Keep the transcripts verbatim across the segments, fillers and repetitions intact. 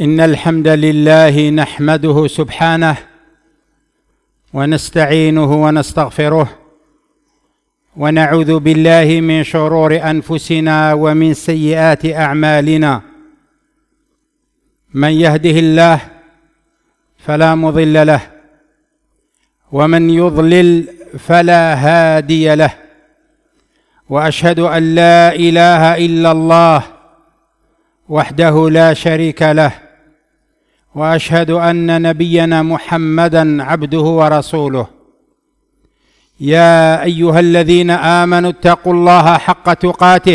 إن الحمد لله نحمده سبحانه ونستعينه ونستغفره ونعوذ بالله من شرور أنفسنا ومن سيئات أعمالنا. من يهده الله فلا مضل له ومن يضلل فلا هادي له، وأشهد أن لا إله إلا الله وحده لا شريك له، وأشهد أن نبينا محمدًا عبده ورسوله. يا أيها الذين آمنوا اتقوا الله حق تقاته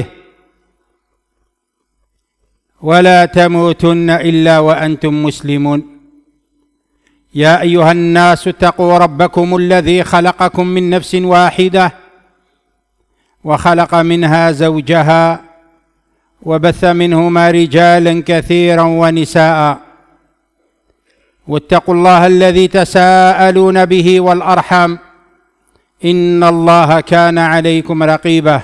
ولا تموتن إلا وأنتم مسلمون. يا أيها الناس اتقوا ربكم الذي خلقكم من نفس واحدة وخلق منها زوجها وبث منهما رجالا كثيرا ونساء، واتقوا الله الذي تساءلون به والأرحام إن الله كان عليكم رقيبا.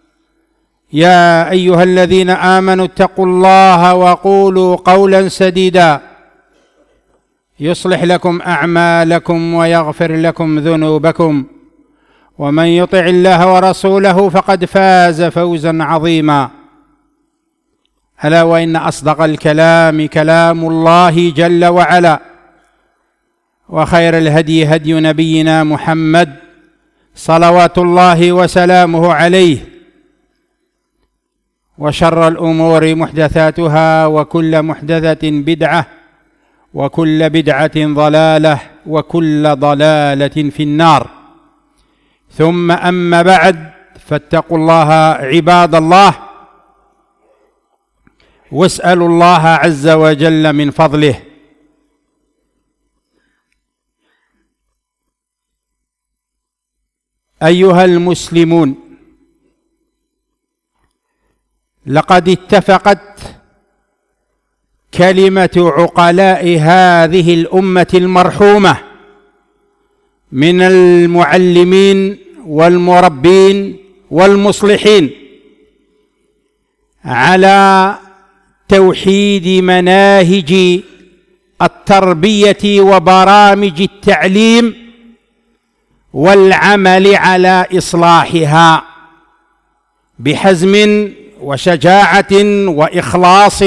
يا أيها الذين آمنوا اتقوا الله وقولوا قولا سديدا يصلح لكم أعمالكم ويغفر لكم ذنوبكم، ومن يطع الله ورسوله فقد فاز فوزا عظيما. ألا وإن أصدق الكلام كلام الله جل وعلا، وخير الهدي هدي نبينا محمد صلوات الله وسلامه عليه، وشر الأمور محدثاتها وكل محدثة بدعة وكل بدعة ضلالة وكل ضلالة في النار. ثم أما بعد، فاتقوا الله عباد الله، واسألوا الله عز وجل من فضله. أيها المسلمون، لقد اتفقت كلمة عقلاء هذه الأمة المرحومة من المعلمين والمربين والمصلحين على توحيد مناهج التربية وبرامج التعليم والعمل على إصلاحها بحزم وشجاعة وإخلاص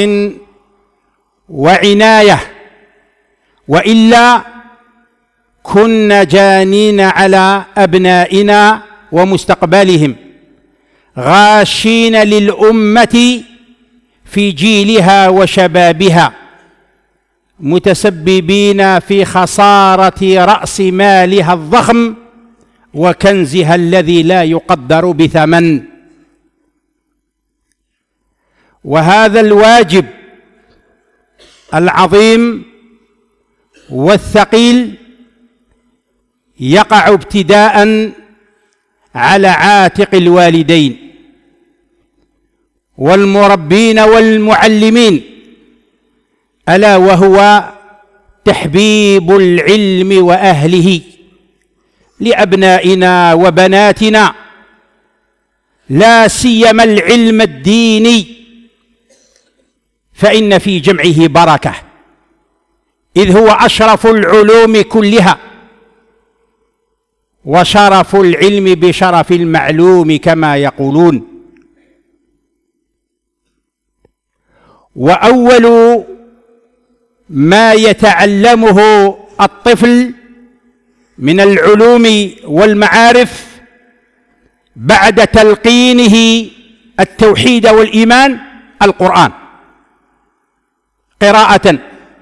وعناية، وإلا كنا جانين على أبنائنا ومستقبلهم، غاشين للأمة في جيلها وشبابها، متسببين في خسارة رأس مالها الضخم وكنزها الذي لا يقدر بثمن. وهذا الواجب العظيم والثقيل يقع ابتداء على عاتق الوالدين والمربين والمعلمين، ألا وهو تحبيب العلم وأهله لأبنائنا وبناتنا، لا سيما العلم الديني، فإن في جمعه بركة، إذ هو أشرف العلوم كلها، وشرف العلم بشرف المعلوم كما يقولون. وأول ما يتعلمه الطفل من العلوم والمعارف بعد تلقينه التوحيد والإيمان القرآن، قراءة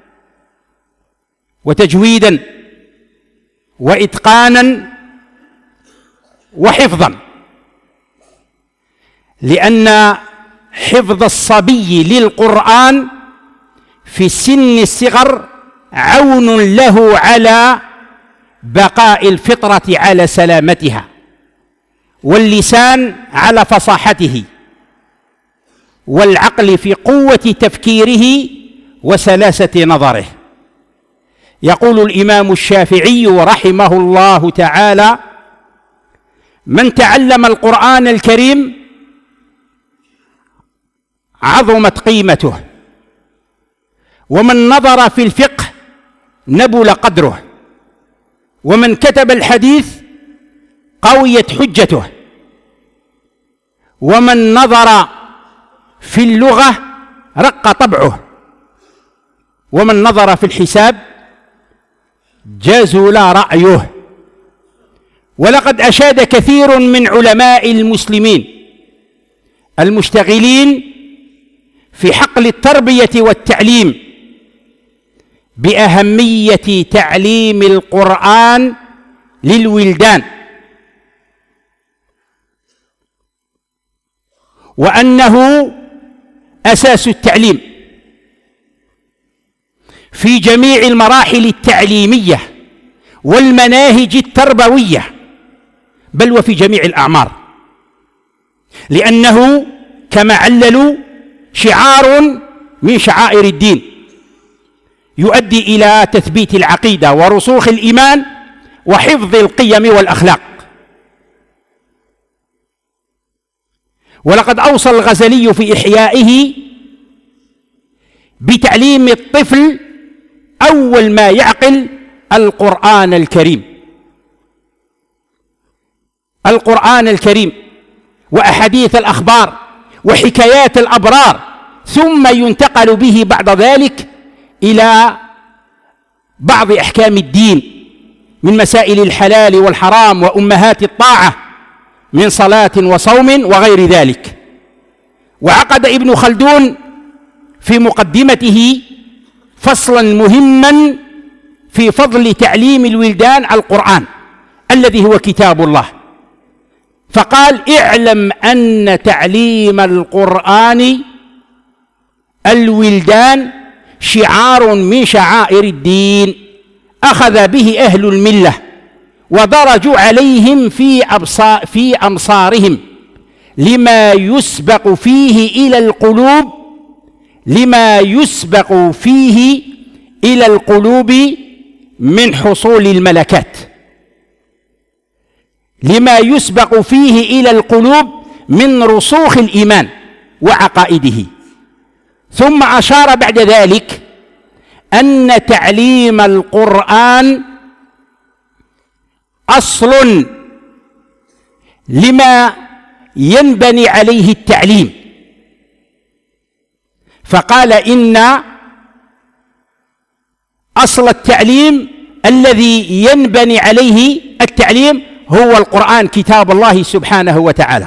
وتجويدا وإتقانا وحفظا، لأن حفظ الصبي للقرآن في سن الصغر عون له على بقاء الفطرة على سلامتها، واللسان على فصاحته، والعقل في قوة تفكيره وسلاسة نظره. يقول الإمام الشافعي رحمه الله تعالى: من تعلم القرآن الكريم عظمت قيمته ومن نظر في الفقه نبل قدره، ومن كتب الحديث قويت حجته، ومن نظر في اللغة رق طبعه، ومن نظر في الحساب جزل رأيه. ولقد أشاد كثير من علماء المسلمين المشتغلين في حقل التربية والتعليم بأهمية تعليم القرآن للولدان، وأنه أساس التعليم في جميع المراحل التعليمية والمناهج التربوية، بل وفي جميع الأعمار، لأنه كما عللوا شعار من شعائر الدين يؤدي إلى تثبيت العقيدة ورسوخ الإيمان وحفظ القيم والأخلاق. ولقد أوصى الغزالي في إحيائه بتعليم الطفل أول ما يعقل القرآن الكريم، القرآن الكريم وأحاديث الأخبار وحكايات الأبرار، ثم ينتقل به بعد ذلك إلى بعض أحكام الدين من مسائل الحلال والحرام وأمهات الطاعة من صلاة وصوم وغير ذلك. وعقد ابن خلدون في مقدمته فصلا مهما في فضل تعليم الولدان القرآن الذي هو كتاب الله، فقال: اعلم أن تعليم القرآن الولدان شعار من شعائر الدين أخذ به أهل الملة ودرجوا عليهم في أبصار في أمصارهم لما يسبق فيه إلى القلوب لما يسبق فيه إلى القلوب من حصول الملكات لما يسبق فيه إلى القلوب من رسوخ الإيمان وعقائده. ثم أشار بعد ذلك أن تعليم القرآن أصل لما ينبني عليه التعليم، فقال: إن أصل التعليم الذي ينبني عليه التعليم هو القرآن كتاب الله سبحانه وتعالى.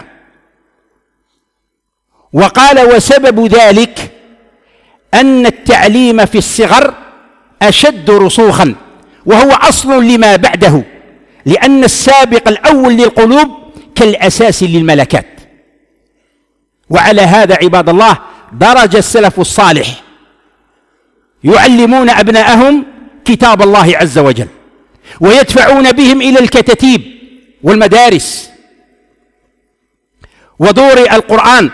وقال: وسبب ذلك أن التعليم في الصغر أشد رسوخا، وهو أصل لما بعده، لأن السابق الأول للقلوب كالأساس للملكات. وعلى هذا عباد الله درج السلف الصالح يعلمون أبناءهم كتاب الله عز وجل، ويدفعون بهم إلى الكتاتيب والمدارس ودور القرآن،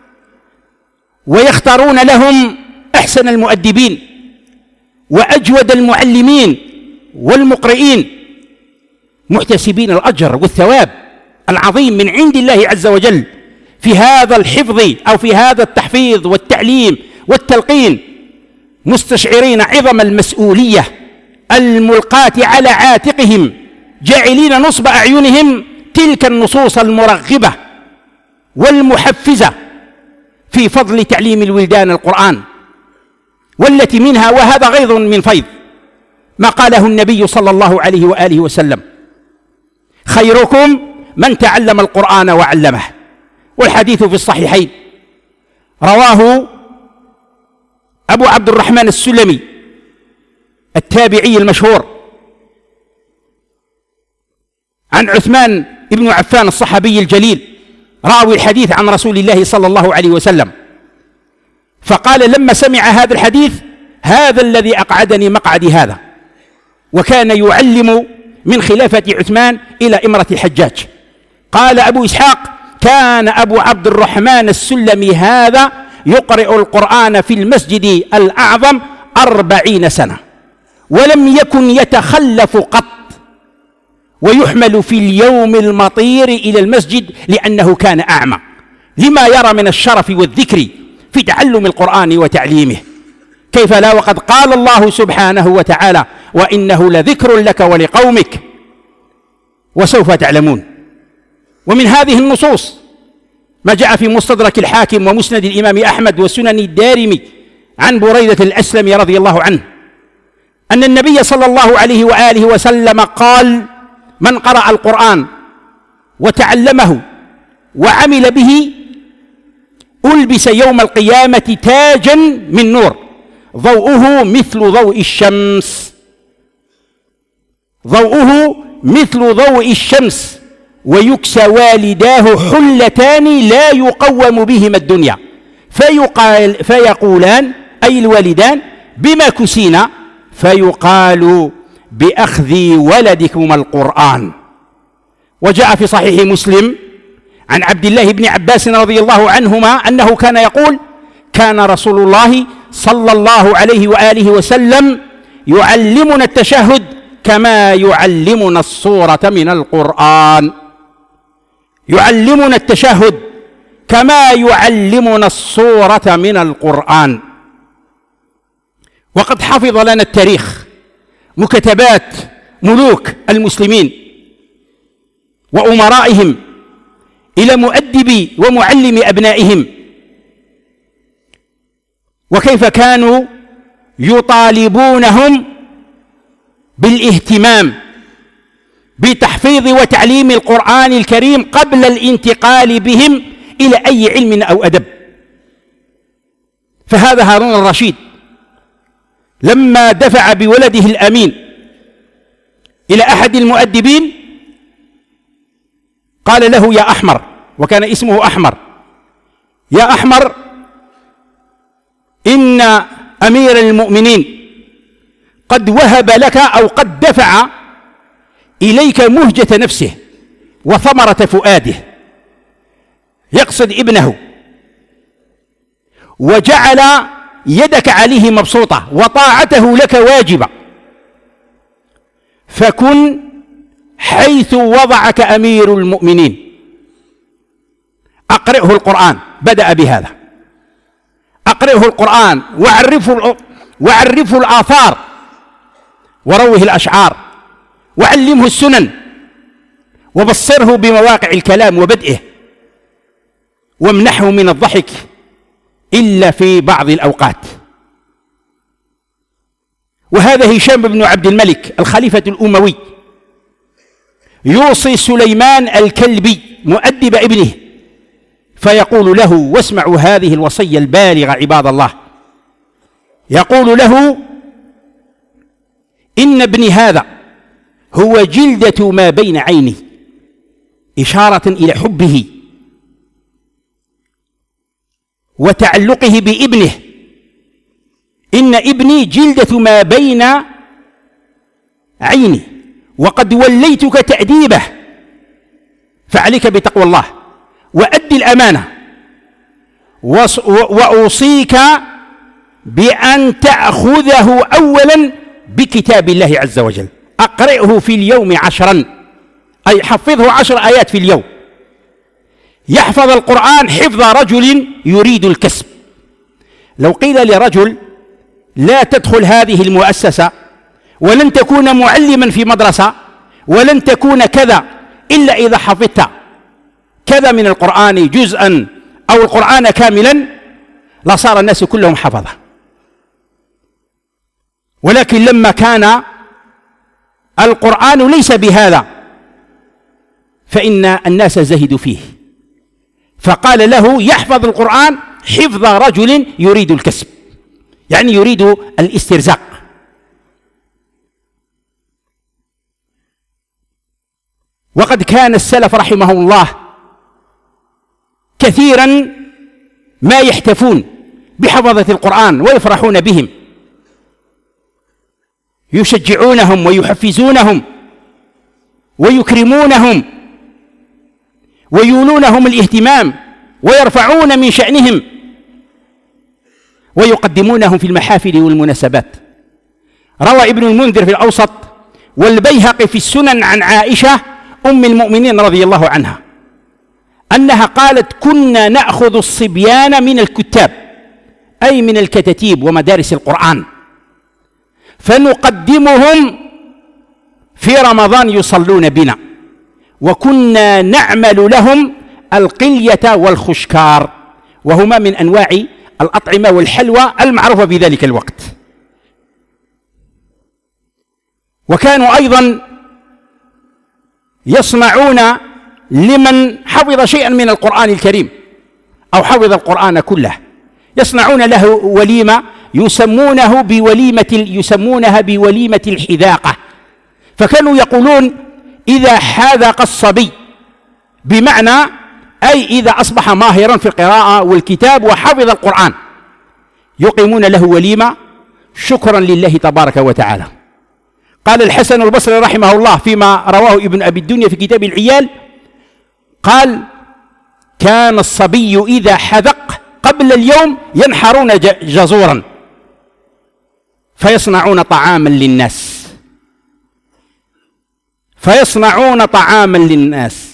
ويختارون لهم أحسن المؤدبين وأجود المعلمين والمقرئين، محتسبين الأجر والثواب العظيم من عند الله عز وجل في هذا الحفظ أو في هذا التحفيظ والتعليم والتلقين، مستشعرين عظم المسؤولية الملقاة على عاتقهم، جاعلين نصب أعينهم تلك النصوص المرغبة والمحفزة في فضل تعليم الولدان القرآن، والتي منها وهذا غيظ من فيض ما قاله النبي صلى الله عليه وآله وسلم: خيركم من تعلم القرآن وعلمه. والحديث في الصحيحين، رواه أبو عبد الرحمن السلمي التابعي المشهور عن عثمان بن عفان الصحابي الجليل راوي الحديث عن رسول الله صلى الله عليه وسلم، فقال لما سمع هذا الحديث: هذا الذي أقعدني مقعدي هذا. وكان يعلم من خلافة عثمان إلى إمرة الحجاج. قال أبو إسحاق: كان أبو عبد الرحمن السلمي هذا يقرئ القرآن في المسجد الأعظم أربعين سنة، ولم يكن يتخلف قط، ويحمل في اليوم المطير إلى المسجد لأنه كان أعمى، لما يرى من الشرف والذكر في تعلم القرآن وتعليمه. كيف لا وقد قال الله سبحانه وتعالى: وإنه لذكر لك ولقومك وسوف تعلمون. ومن هذه النصوص ما جاء في مستدرك الحاكم ومسند الإمام أحمد وسنن الدارمي عن بريدة الأسلمي رضي الله عنه أن النبي صلى الله عليه وآله وسلم قال: من قرأ القرآن وتعلمه وعمل به ألبس يوم القيامة تاجا من نور ضوءه مثل ضوء الشمس ضوءه مثل ضوء الشمس ويكسى والداه حلتان لا يقوم بهما الدنيا فيقال فيقولان أي الوالدان: بما كسينا؟ فيقال: بأخذ ولدكم القرآن. وجاء في صحيح مسلم عن عبد الله بن عباس رضي الله عنهما أنه كان يقول: كان رسول الله صلى الله عليه وآله وسلم يعلمنا التشهد كما يعلمنا السورة من القرآن يعلمنا التشهد كما يعلمنا السورة من القرآن. وقد حفظ لنا التاريخ مكتبات ملوك المسلمين وأمرائهم إلى مؤدبي ومعلم أبنائهم، وكيف كانوا يطالبونهم بالاهتمام بتحفيظ وتعليم القرآن الكريم قبل الانتقال بهم إلى أي علم أو أدب. فهذا هارون الرشيد لما دفع بولده الأمين إلى أحد المؤدبين قال له: يا أحمر، وكان اسمه أحمر، يا أحمر، إن أمير المؤمنين قد وهب لك أو قد دفع إليك مهجة نفسه وثمرة فؤاده، يقصد ابنه، وجعل يدك عليه مبسوطة وطاعته لك واجبة، فكن حيث وضعك أمير المؤمنين، أقرئه القرآن. بدأ بهذا: أقرئه القرآن وعرفه, وعرفه الآثار وروه الأشعار وعلمه السنن وبصره بمواقع الكلام وبدئه، وامنحه من الضحك إلا في بعض الأوقات. وهذا هشام بن عبد الملك الخليفة الأموي يوصي سليمان الكلبي مؤدب ابنه فيقول له، واسمعوا هذه الوصية البالغة عباد الله، يقول له: إن ابني هذا هو جلدة ما بين عيني، إشارة إلى حبه وتعلقه بابنه. إن ابني جلدة ما بين عيني وقد وليتك تأديبه، فعليك بتقوى الله وأدي الأمانة، وأوصيك بأن تأخذه أولا بكتاب الله عز وجل، أقرئه في اليوم عشرا، أي حفظه عشر آيات في اليوم. يحفظ القرآن حفظ رجل يريد الكسب. لو قيل لرجل: لا تدخل هذه المؤسسة ولن تكون معلما في مدرسة ولن تكون كذا إلا إذا حفظت كذا من القرآن جزءا أو القرآن كاملا، لصار الناس كلهم حفظه. ولكن لما كان القرآن ليس بهذا فإن الناس زهدوا فيه، فقال له: يحفظ القرآن حفظ رجل يريد الكسب، يعني يريد الاسترزاق. وقد كان السلف رحمه الله كثيرا ما يحتفون بحفظة القرآن ويفرحون بهم، يشجعونهم ويحفزونهم ويكرمونهم ويولونهم الاهتمام ويرفعون من شأنهم ويقدمونهم في المحافل والمناسبات. روى ابن المنذر في الأوسط والبيهقي في السنن عن عائشة أم المؤمنين رضي الله عنها أنها قالت: كنا نأخذ الصبيان من الكتاب أي من الكتاتيب ومدارس القرآن، فنقدمهم في رمضان يصلون بنا، وكنا نعمل لهم القلية والخشكار، وهما من أنواع الأطعمة والحلوى المعروفة في ذلك الوقت. وكانوا أيضا يصنعون لمن حفظ شيئا من القرآن الكريم أو حفظ القرآن كله، يصنعون له وليمة يسمونه بوليمة يسمونها بوليمة الحذاقة. فكانوا يقولون إذا حاذق الصبي، بمعنى أي إذا أصبح ماهرا في القراءة والكتاب وحفظ القرآن، يقيمون له وليمة شكرا لله تبارك وتعالى. قال الحسن البصري رحمه الله فيما رواه ابن أبي الدنيا في كتاب العيال، قال: كان الصبي إذا حذق قبل اليوم ينحرون جزورا فيصنعون طعاما للناس فيصنعون طعاما للناس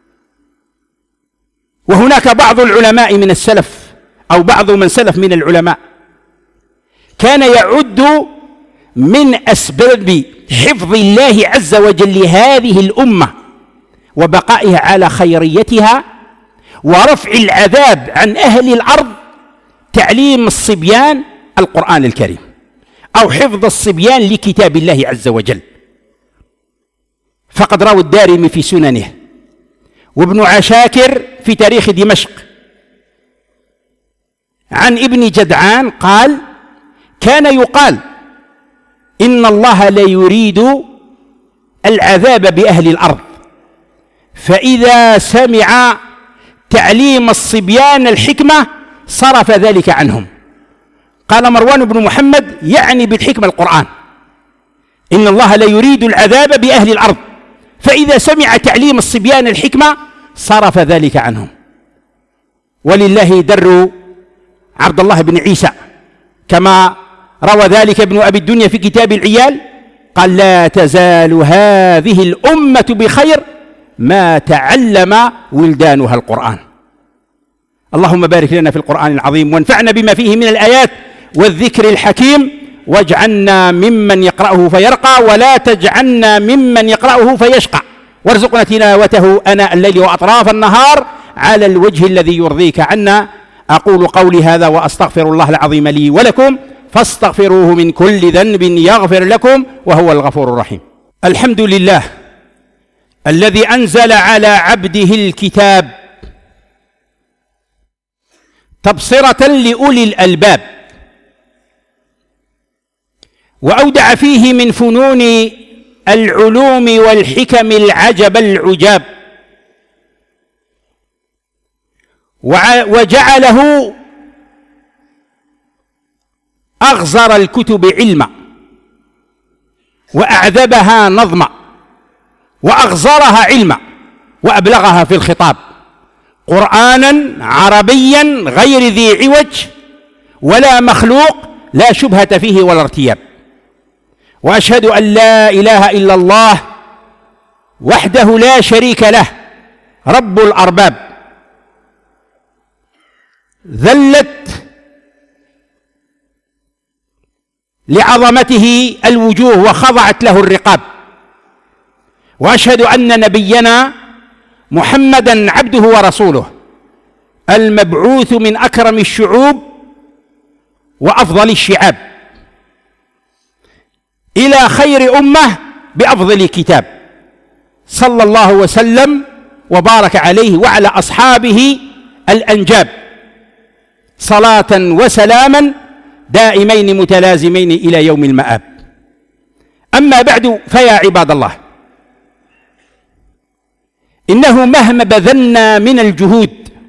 وهناك بعض العلماء من السلف أو بعض من سلف من العلماء كان يعد من أسباب حفظ الله عز وجل لهذه الأمة وبقائها على خيريتها ورفع العذاب عن أهل الأرض تعليم الصبيان القرآن الكريم أو حفظ الصبيان لكتاب الله عز وجل. فقد روى الدارمي في سننه وابن عساكر في تاريخ دمشق عن ابن جدعان قال: كان يقال إن الله لا يريد العذاب بأهل الأرض، فإذا سمع تعليم الصبيان الحكمة صرف ذلك عنهم. قال مروان بن محمد يعني بالحكمة القرآن، إن الله لا يريد العذاب بأهل الأرض، فإذا سمع تعليم الصبيان الحكمة صرف ذلك عنهم. ولله در عبد الله بن عيسى كما روى ذلك ابن أبي الدنيا في كتاب العيال، قال: لا تزال هذه الأمة بخير ما تعلم ولدانها القرآن. اللهم بارك لنا في القرآن العظيم وانفعنا بما فيه من الآيات والذكر الحكيم، واجعلنا ممن يقرأه فيرقى ولا تجعلنا ممن يقرأه فيشقى، وارزقنا تلاوته آناء الليل وأطراف النهار على الوجه الذي يرضيك عنا. أقول قولي هذا وأستغفر الله العظيم لي ولكم، فاستغفروه من كل ذنب يغفر لكم وهو الغفور الرحيم. الحمد لله الذي أنزل على عبده الكتاب تبصرة لأولي الألباب، وأودع فيه من فنون العلوم والحكم العجب العجاب، وجعله أغزر الكتب علما وأعذبها نظما وأغزرها علما وأبلغها في الخطاب، قرآنا عربيا غير ذي عوج ولا مخلوق لا شبهة فيه ولا ارتياب. وأشهد أن لا إله إلا الله وحده لا شريك له رب الأرباب، ذلت لعظمته الوجوه وخضعت له الرقاب. وأشهد أن نبينا محمدًا عبده ورسوله المبعوث من أكرم الشعوب وأفضل الشعاب إلى خير أمة بأفضل كتاب، صلى الله وسلم وبارك عليه وعلى أصحابه الأنجاب صلاة وسلاما دائمين متلازمين إلى يوم المآب. أما بعد، فيا عباد الله، إنه مهما بذلنا من الجهود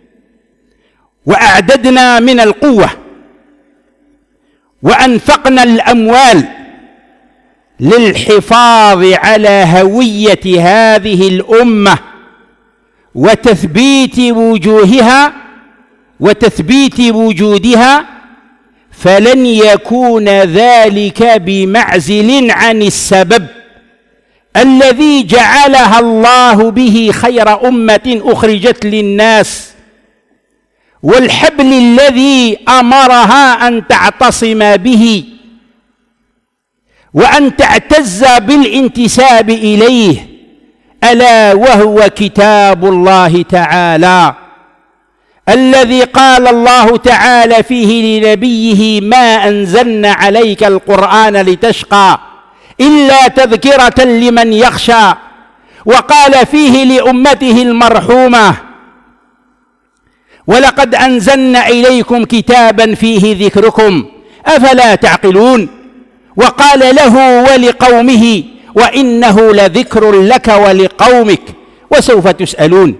وأعددنا من القوة وأنفقنا الأموال للحفاظ على هوية هذه الأمة وتثبيت وجوهها وتثبيت وجودها، فلن يكون ذلك بمعزل عن السبب الذي جعلها الله به خير أمة أخرجت للناس، والحبل الذي أمرها أن تعتصم به وأن تعتز بالانتساب إليه، ألا وهو كتاب الله تعالى الذي قال الله تعالى فيه لنبيه: ما أنزلنا عليك القرآن لتشقى إلا تذكرة لمن يخشى. وقال فيه لأمته المرحومة: ولقد أنزلنا إليكم كتابا فيه ذكركم أفلا تعقلون. وقال له ولقومه: وإنه لذكر لك ولقومك وسوف تسألون.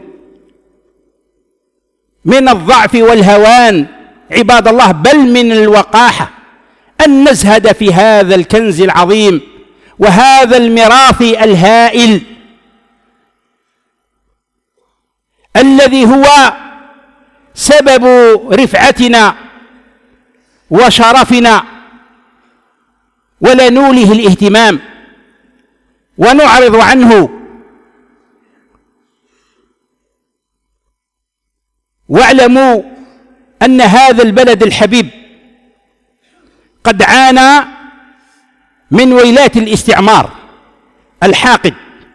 من الضعف والهوان عباد الله، بل من الوقاحة، أن نزهد في هذا الكنز العظيم وهذا الميراث الهائل الذي هو سبب رفعتنا وشرفنا، ولا نوله الاهتمام ونعرض عنه. واعلموا أن هذا البلد الحبيب قد عانى من ويلات الاستعمار الحاقد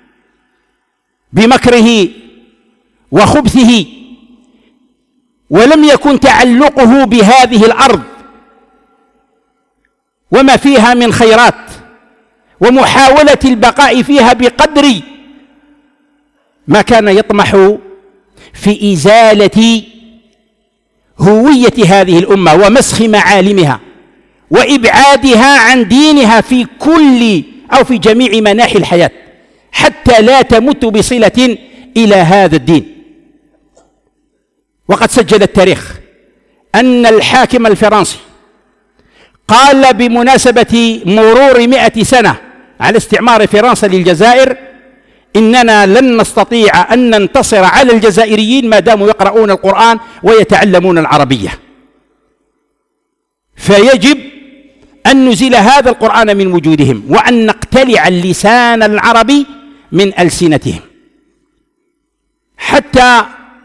بمكره وخبثه، ولم يكن تعلقه بهذه الأرض وما فيها من خيرات ومحاولة البقاء فيها بقدر ما كان يطمح في إزالة هوية هذه الأمة ومسخ معالمها وإبعادها عن دينها في كل أو في جميع مناحي الحياة، حتى لا تمت بصلة إلى هذا الدين. وقد سجل التاريخ أن الحاكم الفرنسي قال بمناسبة مرور مئة سنة على استعمار فرنسا للجزائر: إننا لن نستطيع أن ننتصر على الجزائريين ما داموا يقرؤون القرآن ويتعلمون العربية، فيجب أن نزيل هذا القرآن من وجودهم وأن نقتلع اللسان العربي من ألسنتهم. حتى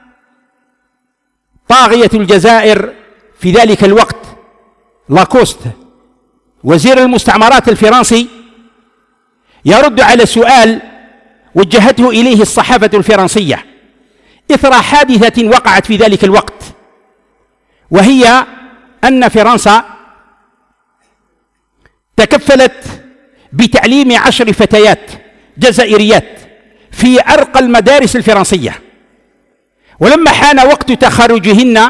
طاغية الجزائر في ذلك الوقت لاكوست وزير المستعمرات الفرنسي يرد على سؤال وجهته إليه الصحافة الفرنسية إثر حادثة وقعت في ذلك الوقت، وهي أن فرنسا تكفلت بتعليم عشر فتيات جزائريات في أرقى المدارس الفرنسية، ولما حان وقت تخرجهن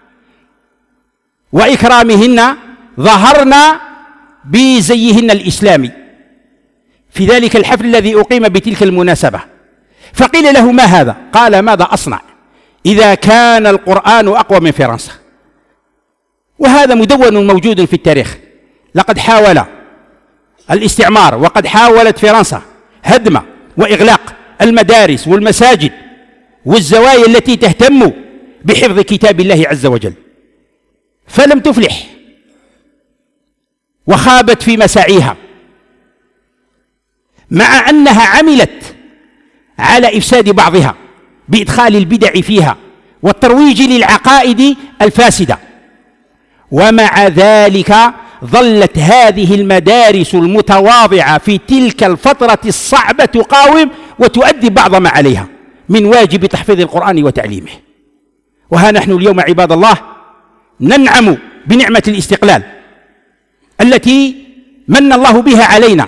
وإكرامهن ظهرن بزيهن الإسلامي في ذلك الحفل الذي أقيم بتلك المناسبة. فقيل له: ما هذا؟ قال: ماذا أصنع إذا كان القرآن أقوى من فرنسا؟ وهذا مدون موجود في التاريخ. لقد حاول الاستعمار وقد حاولت فرنسا هدم وإغلاق المدارس والمساجد والزوايا التي تهتم بحفظ كتاب الله عز وجل، فلم تفلح وخابت في مساعيها، مع أنها عملت على إفساد بعضها بإدخال البدع فيها والترويج للعقائد الفاسدة. ومع ذلك ظلت هذه المدارس المتواضعة في تلك الفترة الصعبة تقاوم وتؤدي بعض ما عليها من واجب تحفيظ القرآن وتعليمه. وها نحن اليوم عباد الله ننعم بنعمة الاستقلال التي من الله بها علينا،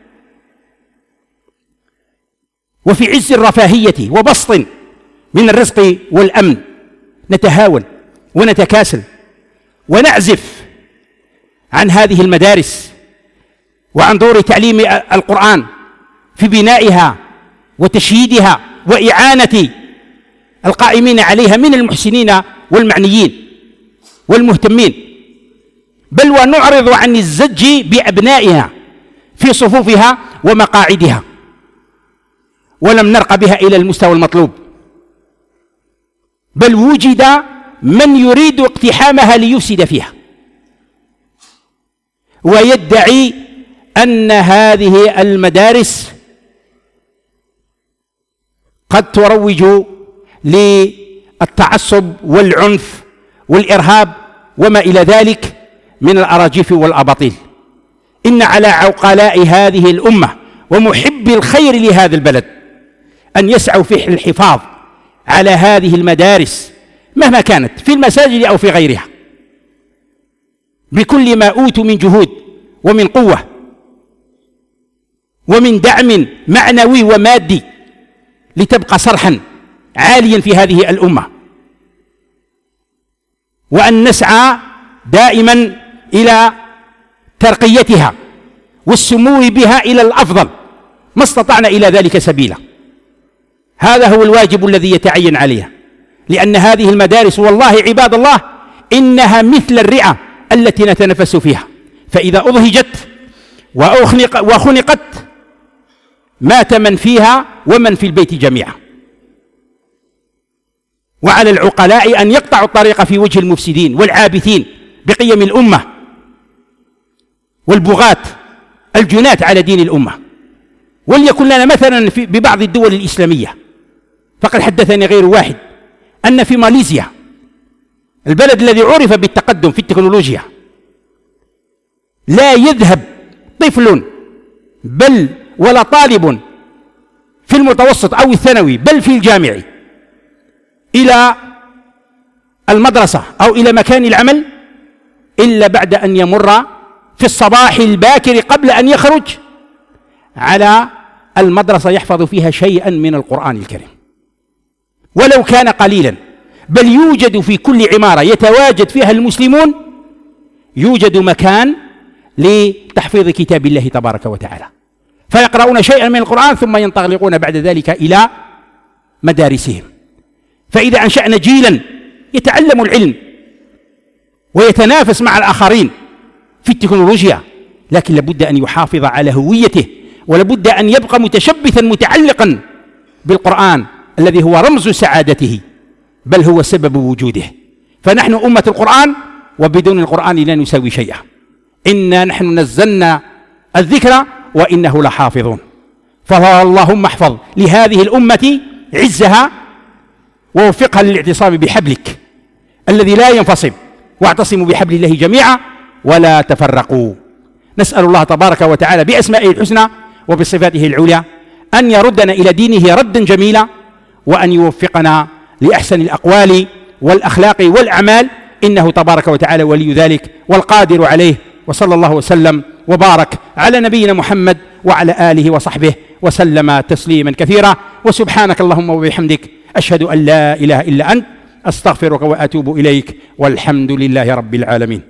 وفي عز الرفاهية وبسط من الرزق والأمن نتهاون ونتكاسل ونعزف عن هذه المدارس وعن دور تعليم القرآن في بنائها وتشييدها وإعانة القائمين عليها من المحسنين والمعنيين والمهتمين، بل ونعرض عن الزج بأبنائها في صفوفها ومقاعدها، ولم نرق بها إلى المستوى المطلوب، بل وجد من يريد اقتحامها ليفسد فيها ويدعي أن هذه المدارس قد تروج للتعصب والعنف والإرهاب وما إلى ذلك من الأراجيف والأباطيل. إن على عقلاء هذه الأمة ومحبي الخير لهذا البلد أن يسعوا في الحفاظ على هذه المدارس مهما كانت في المساجد أو في غيرها بكل ما أوتوا من جهود ومن قوة ومن دعم معنوي ومادي لتبقى صرحا عاليا في هذه الأمة، وأن نسعى دائما إلى ترقيتها والسمو بها إلى الأفضل ما استطعنا إلى ذلك سبيلا. هذا هو الواجب الذي يتعين عليها، لأن هذه المدارس والله عباد الله إنها مثل الرئة التي نتنفس فيها، فإذا أضهجت وخنقت مات من فيها ومن في البيت جميعا. وعلى العقلاء أن يقطعوا الطريق في وجه المفسدين والعابثين بقيم الأمة والبغاة الجناة على دين الأمة. وليكن لنا مثلا في ببعض الدول الإسلامية، فقد حدثني غير واحد أن في ماليزيا البلد الذي عرف بالتقدم في التكنولوجيا لا يذهب طفل بل ولا طالب في المتوسط أو الثانوي بل في الجامعي إلى المدرسة أو إلى مكان العمل إلا بعد أن يمر في الصباح الباكر قبل أن يخرج على المدرسة يحفظ فيها شيئا من القرآن الكريم ولو كان قليلا، بل يوجد في كل عمارة يتواجد فيها المسلمون يوجد مكان لتحفيظ كتاب الله تبارك وتعالى، فيقرؤون شيئا من القرآن ثم ينطلقون بعد ذلك إلى مدارسهم. فإذا أنشأنا جيلا يتعلم العلم ويتنافس مع الآخرين في التكنولوجيا، لكن لابد أن يحافظ على هويته، ولابد أن يبقى متشبثا متعلقا بالقرآن الذي هو رمز سعادته بل هو سبب وجوده. فنحن أمة القرآن وبدون القرآن لا نساوي شيئا. إنا نحن نزلنا الذكر وإنه لحافظون. فاللهم احفظ لهذه الأمة عزها ووفقها للاعتصام بحبلك الذي لا ينفصل، واعتصموا بحبل الله جميعا ولا تفرقوا. نسأل الله تبارك وتعالى بأسمائه الحسنى وبصفاته العليا أن يردنا إلى دينه ردا جميلا، وأن يوفقنا لأحسن الأقوال والأخلاق والأعمال، إنه تبارك وتعالى ولي ذلك والقادر عليه. وصلى الله وسلم وبارك على نبينا محمد وعلى آله وصحبه وسلم تسليما كثيرا. وسبحانك اللهم وبحمدك أشهد أن لا إله إلا أنت أستغفرك وأتوب إليك، والحمد لله رب العالمين.